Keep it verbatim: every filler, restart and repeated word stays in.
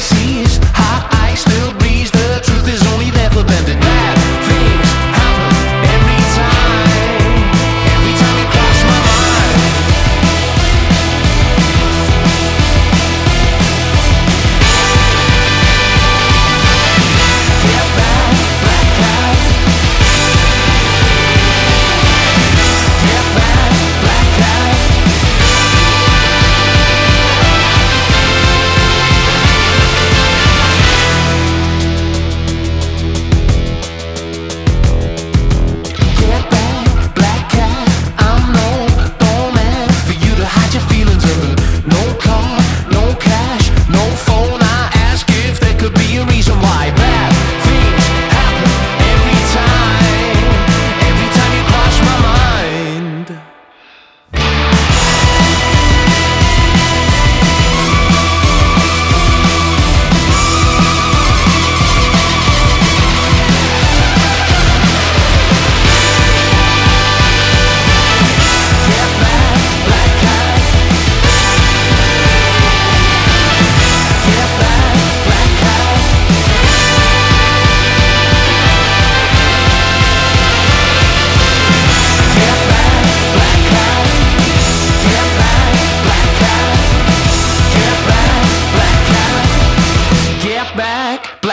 seas, hot ice, still breeze. The truth is only there for them to bad things happen every time. Every time you cross my mind. Get back, black cat. Get back, black cat. Get back, black cat. I'm no doorman for you to hide your feelings under. No car, no cash, no phone. I ask if there could be a reason why bad things happen every time. Every time you cross my mind. Get back, black cat. Get back, black cat. Get back, black cat. Get back, black cat. Get back, black cat. Get back, black